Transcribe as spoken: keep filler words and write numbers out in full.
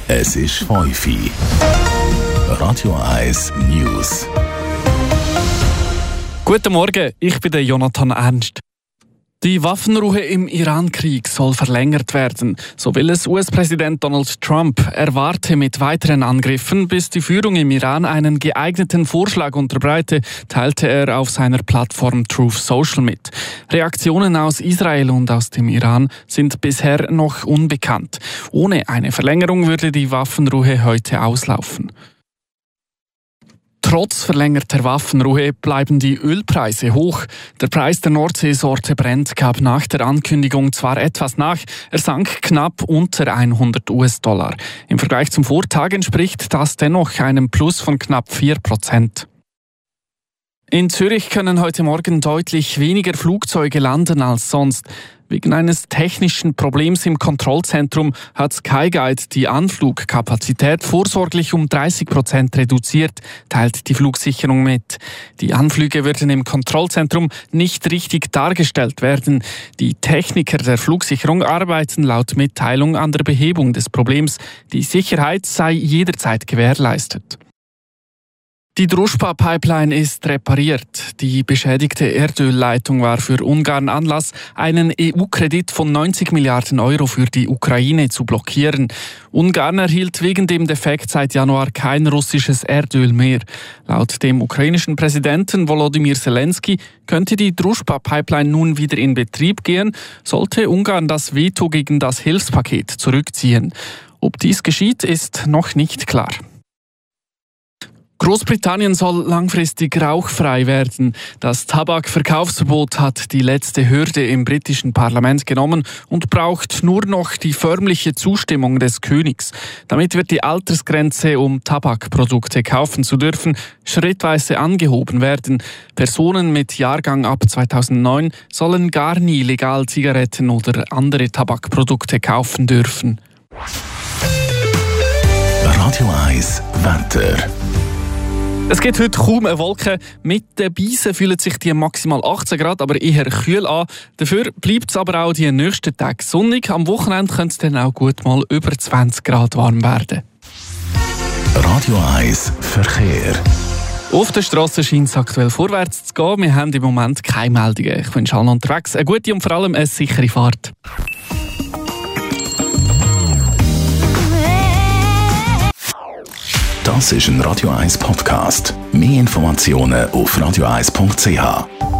Es ist fünf Uhr. Radio eins News. Guten Morgen, ich bin der Jonathan Ernst. Die Waffenruhe im Iran-Krieg soll verlängert werden. So will es U S-Präsident Donald Trump. Er warte mit weiteren Angriffen, bis die Führung im Iran einen geeigneten Vorschlag unterbreite, teilte er auf seiner Plattform Truth Social mit. Reaktionen aus Israel und aus dem Iran sind bisher noch unbekannt. Ohne eine Verlängerung würde die Waffenruhe heute auslaufen. Trotz verlängerter Waffenruhe bleiben die Ölpreise hoch. Der Preis der Nordseesorte Brent gab nach der Ankündigung zwar etwas nach, er sank knapp unter hundert US-Dollar. Im Vergleich zum Vortag entspricht das dennoch einem Plus von knapp vier Prozent. In Zürich können heute Morgen deutlich weniger Flugzeuge landen als sonst. Wegen eines technischen Problems im Kontrollzentrum hat Skyguide die Anflugkapazität vorsorglich um dreißig Prozent reduziert, teilt die Flugsicherung mit. Die Anflüge würden im Kontrollzentrum nicht richtig dargestellt werden. Die Techniker der Flugsicherung arbeiten laut Mitteilung an der Behebung des Problems. Die Sicherheit sei jederzeit gewährleistet. Die Družba-Pipeline ist repariert. Die beschädigte Erdölleitung war für Ungarn Anlass, einen E U-Kredit von neunzig Milliarden Euro für die Ukraine zu blockieren. Ungarn erhielt wegen dem Defekt seit Januar kein russisches Erdöl mehr. Laut dem ukrainischen Präsidenten Volodymyr Zelensky könnte die Družba-Pipeline nun wieder in Betrieb gehen, sollte Ungarn das Veto gegen das Hilfspaket zurückziehen. Ob dies geschieht, ist noch nicht klar. Großbritannien soll langfristig rauchfrei werden. Das Tabakverkaufsverbot hat die letzte Hürde im britischen Parlament genommen und braucht nur noch die förmliche Zustimmung des Königs. Damit wird die Altersgrenze, um Tabakprodukte kaufen zu dürfen, schrittweise angehoben werden. Personen mit Jahrgang ab zweitausendneun sollen gar nie legal Zigaretten oder andere Tabakprodukte kaufen dürfen. Radio eins Wetter. Es gibt heute kaum eine Wolke. Mit den Beisen fühlen sich die maximal achtzehn Grad, aber eher kühl an. Dafür bleibt es aber auch die nächsten Tage sonnig. Am Wochenende könnte es dann auch gut mal über zwanzig Grad warm werden. Radio eins Verkehr. Auf der Strasse scheint es aktuell vorwärts zu gehen. Wir haben im Moment keine Meldungen. Ich wünsche allen unterwegs eine gute und vor allem eine sichere Fahrt. Das ist ein Radio eins Podcast. Mehr Informationen auf radio eins punkt c h.